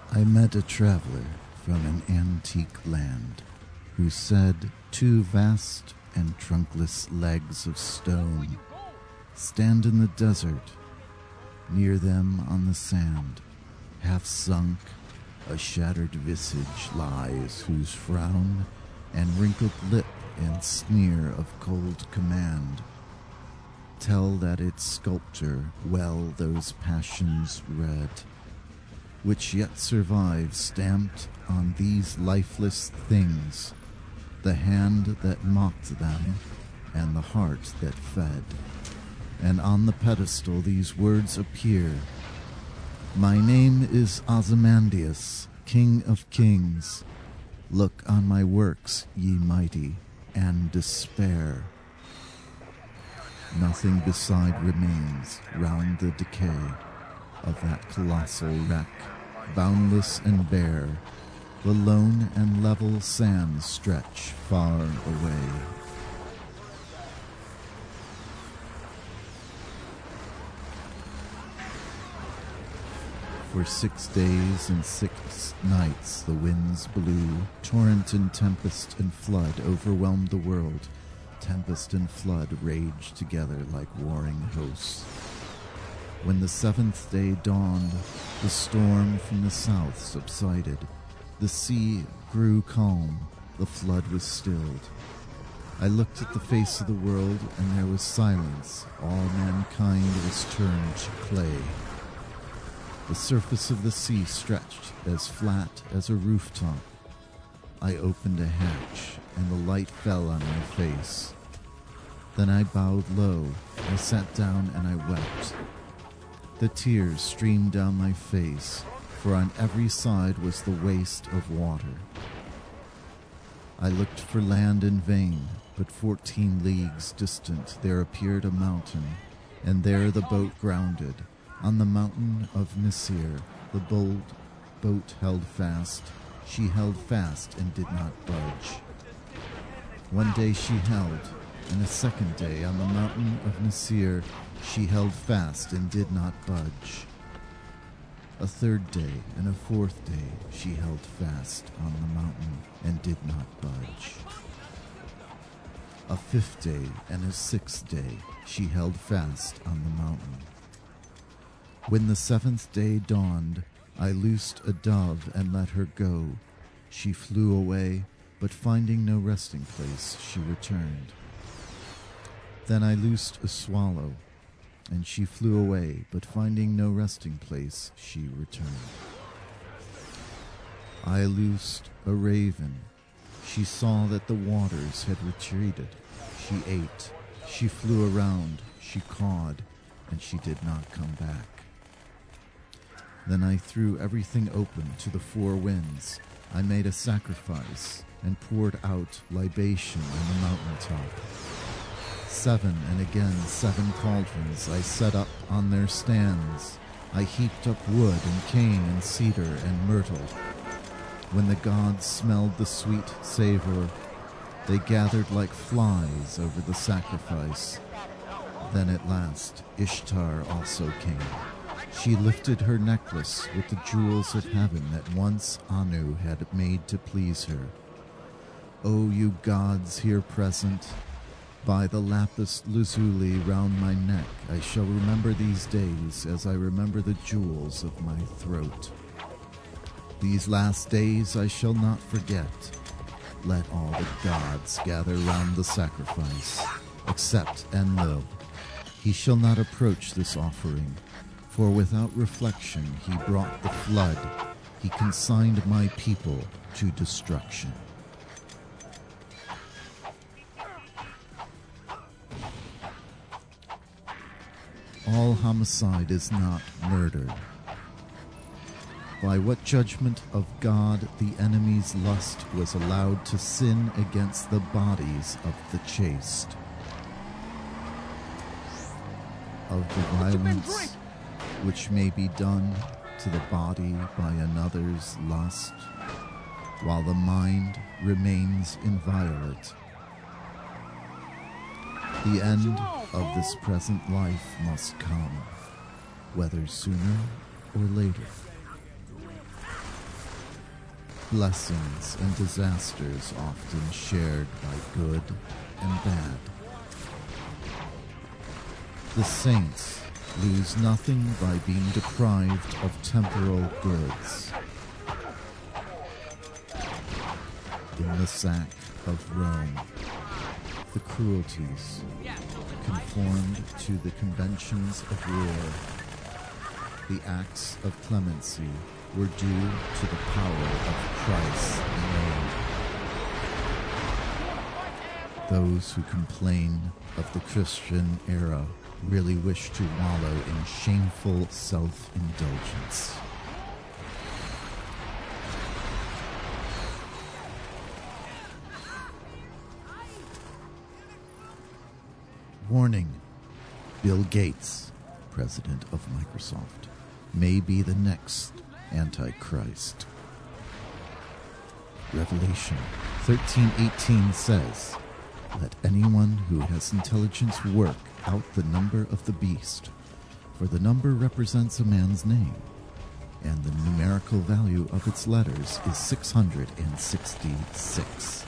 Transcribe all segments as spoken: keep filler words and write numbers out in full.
I met a traveler from an antique land who said two vast and trunkless legs of stone stand in the desert. Near them on the sand, half sunk, a shattered visage lies whose frown and wrinkled lip and sneer of cold command tell that its sculptor well those passions read, which yet survive stamped on these lifeless things, the hand that mocked them and the heart that fed. And on the pedestal these words appear: My name is Ozymandias, King of Kings. Look on my works, ye mighty, and despair. Nothing beside remains round the decay of that colossal wreck, boundless and bare. The lone and level sands stretch far away. For six days and six nights the winds blew. Torrent and tempest and flood overwhelmed the world. Tempest and flood raged together like warring hosts. When the seventh day dawned, the storm from the south subsided. The sea grew calm, the flood was stilled. I looked at the face of the world, and there was silence. All mankind was turned to clay. The surface of the sea stretched as flat as a rooftop. I opened a hatch, and the light fell on my face. Then I bowed low, I sat down and I wept. The tears streamed down my face, for on every side was the waste of water. I looked for land in vain, but fourteen leagues distant there appeared a mountain, and there the boat grounded. On the mountain of Nisir, the bold boat held fast. She held fast and did not budge. One day she held, and a second day on the mountain of Nisir she held fast and did not budge. A third day and a fourth day she held fast on the mountain and did not budge. A fifth day and a sixth day she held fast on the mountain. When the seventh day dawned, I loosed a dove and let her go. She flew away, but finding no resting place, she returned. Then I loosed a swallow, and she flew away, but finding no resting place, she returned. I loosed a raven. She saw that the waters had retreated. She ate. She flew around. She cawed, and she did not come back. Then I threw everything open to the four winds. I made a sacrifice and poured out libation on the mountaintop. Seven and again seven cauldrons I set up on their stands. I heaped up wood and cane and cedar and myrtle. When the gods smelled the sweet savor, they gathered like flies over the sacrifice. Then at last Ishtar also came. She lifted her necklace with the jewels of heaven that once Anu had made to please her. O you gods here present, by the lapis lazuli round my neck I shall remember these days as I remember the jewels of my throat. These last days I shall not forget. Let all the gods gather round the sacrifice, except Enlil. He shall not approach this offering, for without reflection he brought the flood. He consigned my people to destruction. All homicide is not murder. By what judgment of God the enemy's lust was allowed to sin against the bodies of the chaste? Of the violence which may be done to the body by another's lust, while the mind remains inviolate. The end of this present life must come, whether sooner or later. blessings and disasters often shared by good and bad. The saints lose nothing by being deprived of temporal goods. In the sack of Rome, the cruelties conformed to the conventions of war. The acts of clemency were due to the power of Christ's name. Those who complain of the Christian era really wish to wallow in shameful self-indulgence. Warning: Bill Gates, president of Microsoft, may be the next Antichrist. Revelation thirteen eighteen says, "Let anyone who has intelligence work out the number of the beast, for the number represents a man's name, and the numerical value of its letters is six hundred sixty-six.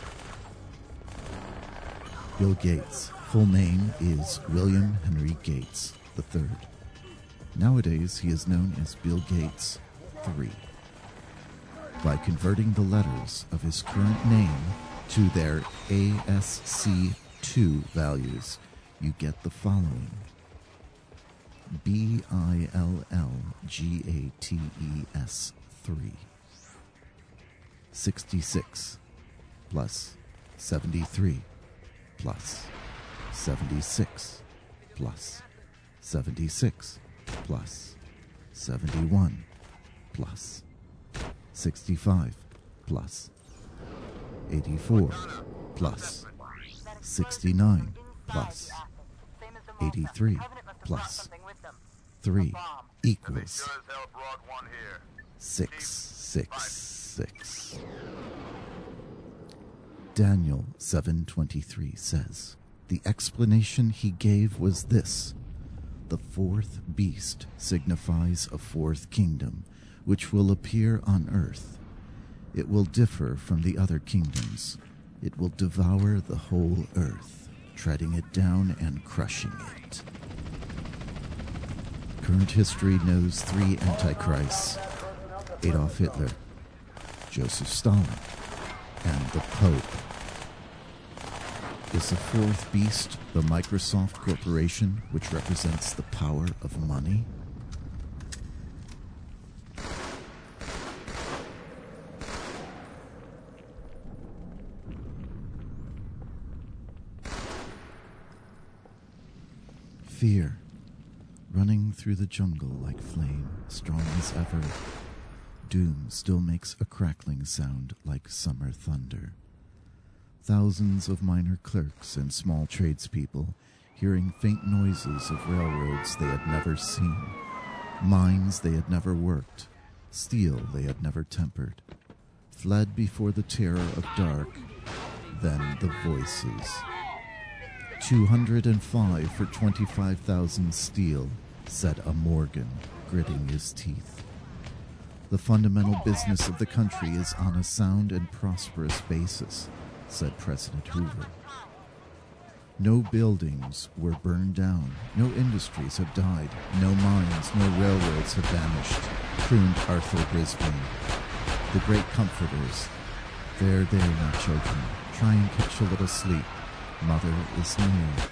Bill Gates' full name is William Henry Gates the third. Nowadays, he is known as Bill Gates the third. By converting the letters of his current name to their A S C two values, you get the following: B I L L G A T E S three. sixty-six plus seventy-three plus seventy-six plus seventy-six plus seventy-one plus sixty-five plus eighty-four plus sixty-nine plus eighty-three plus three equals six six six. Daniel seven twenty-three says, "The explanation he gave was this: the fourth beast signifies a fourth kingdom, which will appear on earth. It will differ from the other kingdoms. It will devour the whole earth, treading it down and crushing it." Current history knows three antichrists: Adolf Hitler, Joseph Stalin, and the Pope. Is the fourth beast the Microsoft Corporation, which represents the power of money? Fear, running through the jungle like flame, strong as ever. Doom still makes a crackling sound like summer thunder. Thousands of minor clerks and small tradespeople, hearing faint noises of railroads they had never seen, mines they had never worked, steel they had never tempered, fled before the terror of dark, then the voices. Two hundred and five for twenty-five thousand steel, said a Morgan, gritting his teeth. The fundamental business of the country is on a sound and prosperous basis, said President Hoover. No buildings were burned down, no industries have died, no mines, no railroads have vanished, crooned Arthur Brisbane. The great comforters. There, there, my children, try and catch a little sleep. Mother is near.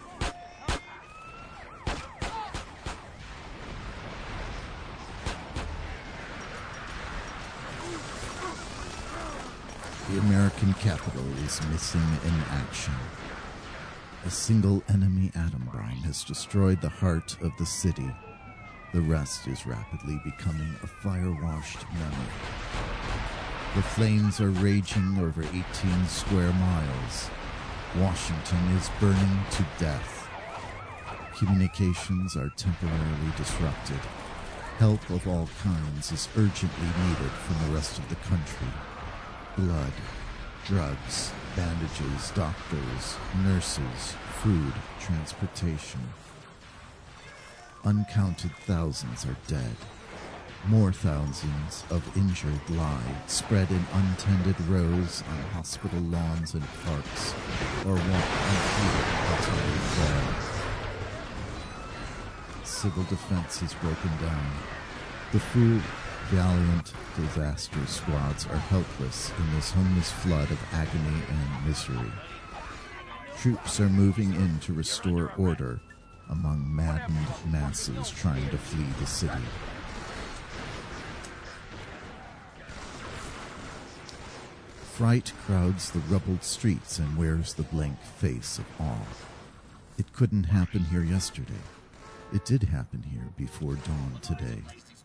The American capital is missing in action. A single enemy atom bomb has destroyed the heart of the city. The rest is rapidly becoming a fire-washed memory. The flames are raging over eighteen square miles. Washington is burning to death. Communications are temporarily disrupted. Help of all kinds is urgently needed from the rest of the country. Blood, drugs, bandages, doctors, nurses, food, transportation. Uncounted thousands are dead. More thousands of injured lie, spread in untended rows on hospital lawns and parks, or walk untreated utterly dead. Civil defense is broken down. The full, valiant disaster squads are helpless in this homeless flood of agony and misery. Troops are moving in to restore order among maddened masses trying to flee the city. Fright crowds the rubbled streets and wears the blank face of awe. It couldn't happen here yesterday. It did happen here before dawn today.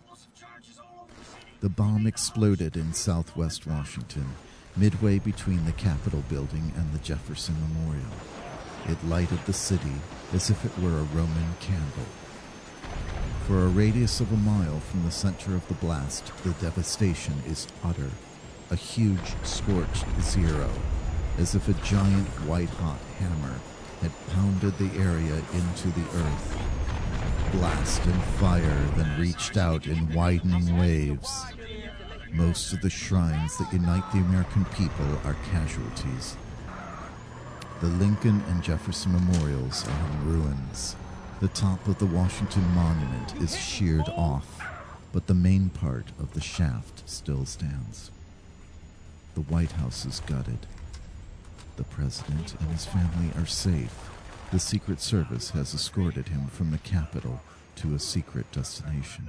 The bomb exploded in southwest Washington, midway between the Capitol building and the Jefferson Memorial. It lighted the city as if it were a Roman candle. For a radius of a mile from the center of the blast, the devastation is utter. A huge scorched zero, as if a giant white-hot hammer had pounded the area into the earth. Blast and fire then reached out in widening waves. Most of the shrines that unite the American people are casualties. The Lincoln and Jefferson memorials are in ruins. The top of the Washington Monument is sheared off, but the main part of the shaft still stands. The White House is gutted. The president and his family are safe. The Secret Service has escorted him from the Capitol to a secret destination.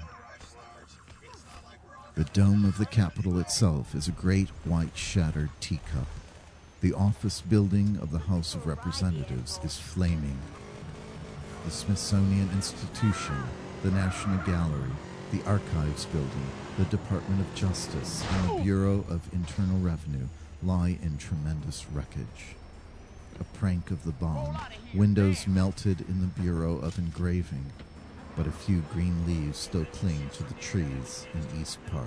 The dome of the Capitol itself is a great white shattered teacup. The office building of the House of Representatives is flaming. The Smithsonian Institution, the National Gallery, the Archives Building, the Department of Justice, and the Bureau of Internal Revenue lie in tremendous wreckage. A prank of the bomb, windows melted in the Bureau of Engraving, but a few green leaves still cling to the trees in East Park.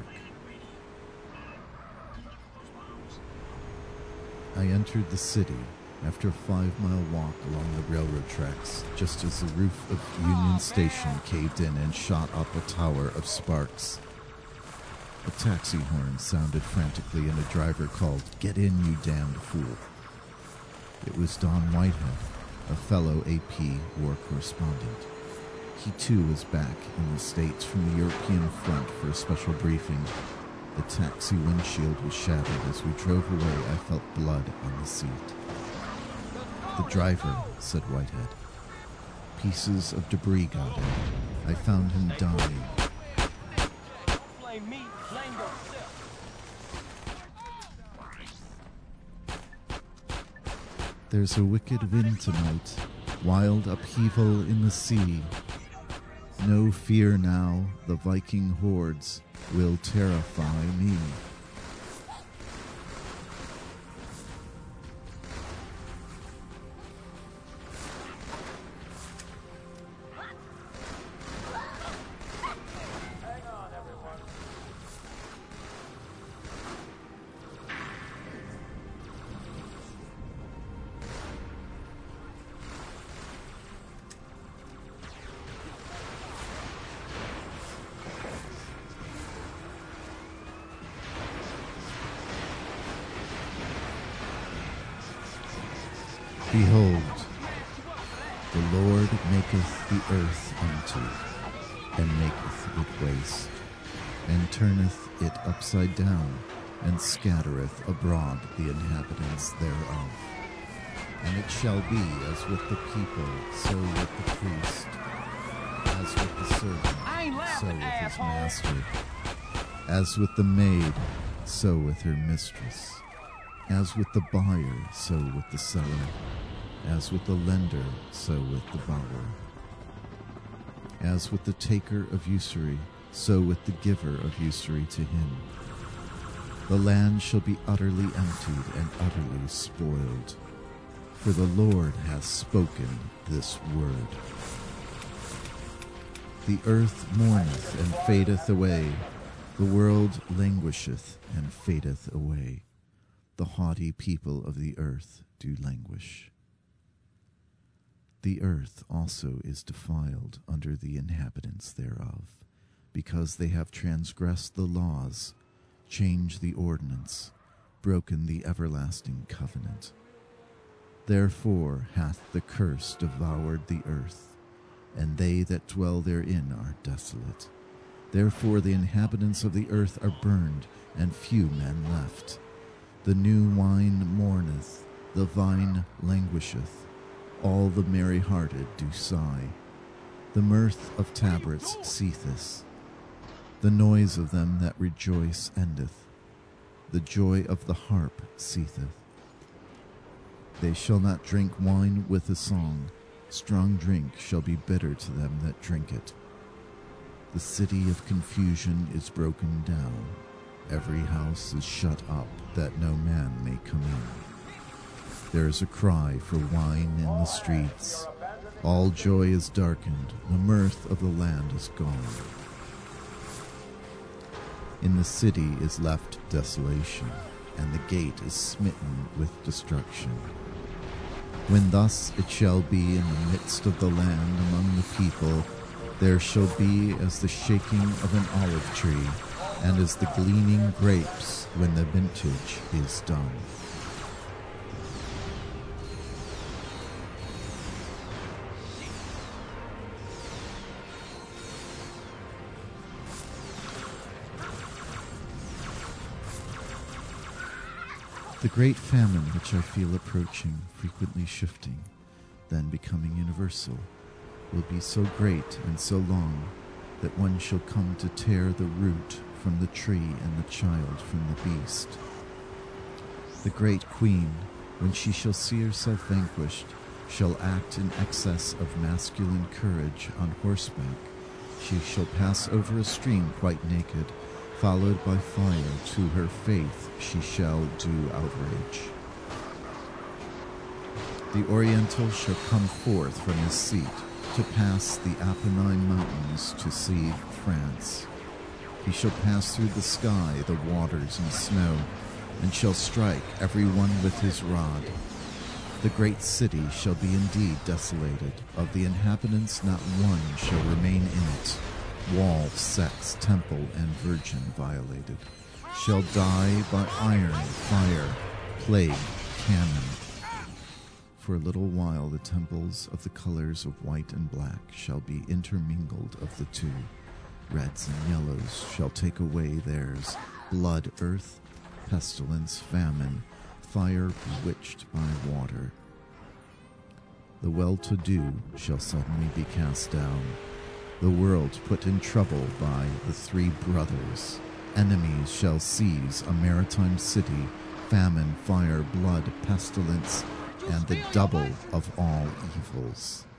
I entered the city after a five-mile walk along the railroad tracks, just as the roof of Union Station caved in and shot up a tower of sparks. A taxi horn sounded frantically and a driver called, "Get in, you damned fool." It was Don Whitehead, a fellow A P war correspondent. He too was back in the States from the European front for a special briefing. The taxi windshield was shattered. As we drove away, I felt blood on the seat. "The driver," said Whitehead. "Pieces of debris got him. I found him dying." Blame me, blame yourself. There's a wicked wind tonight, wild upheaval in the sea. No fear now, the Viking hordes will terrify me. Behold, the Lord maketh the earth unto, and maketh it waste, and turneth it upside down, and scattereth abroad the inhabitants thereof. And it shall be as with the people, so with the priest, as with the servant, so with his master, as with the maid, so with her mistress, as with the buyer, so with the seller, as with the lender, so with the borrower, as with the taker of usury, so with the giver of usury to him. The land shall be utterly emptied and utterly spoiled, for the Lord hath spoken this word. The earth mourneth and fadeth away, the world languisheth and fadeth away. The haughty people of the earth do languish. The earth also is defiled under the inhabitants thereof, because they have transgressed the laws, changed the ordinance, broken the everlasting covenant. Therefore hath the curse devoured the earth, and they that dwell therein are desolate. Therefore the inhabitants of the earth are burned, and few men left. The new wine mourneth, the vine languisheth, all the merry-hearted do sigh. The mirth of tabrets ceaseth, the noise of them that rejoice endeth, the joy of the harp ceaseth. They shall not drink wine with a song, strong drink shall be bitter to them that drink it. The city of confusion is broken down, every house is shut up, that no man may come in. There is a cry for wine in the streets, all joy is darkened, the mirth of the land is gone. In the city is left desolation, and the gate is smitten with destruction. When thus it shall be in the midst of the land among the people, there shall be as the shaking of an olive tree, and as the gleaning grapes when the vintage is done. The great famine which I feel approaching, frequently shifting, then becoming universal, will be so great and so long that one shall come to tear the root from the tree and the child from the beast. The great queen, when she shall see herself vanquished, shall act in excess of masculine courage on horseback. She shall pass over a stream quite naked, followed by fire. To her faith she shall do outrage. The Oriental shall come forth from his seat, to pass the Apennine mountains to see France. He shall pass through the sky, the waters and snow, and shall strike every one with his rod. The great city shall be indeed desolated, of the inhabitants not one shall remain in it. Wall, sex, temple, and virgin violated, shall die by iron, fire, plague, famine. For a little while the temples of the colors of white and black shall be intermingled of the two. Reds and yellows shall take away theirs. Blood, earth, pestilence, famine, fire bewitched by water. The well-to-do shall suddenly be cast down, the world put in trouble by the three brothers. Enemies shall seize a maritime city, famine, fire, blood, pestilence, and the double of all evils.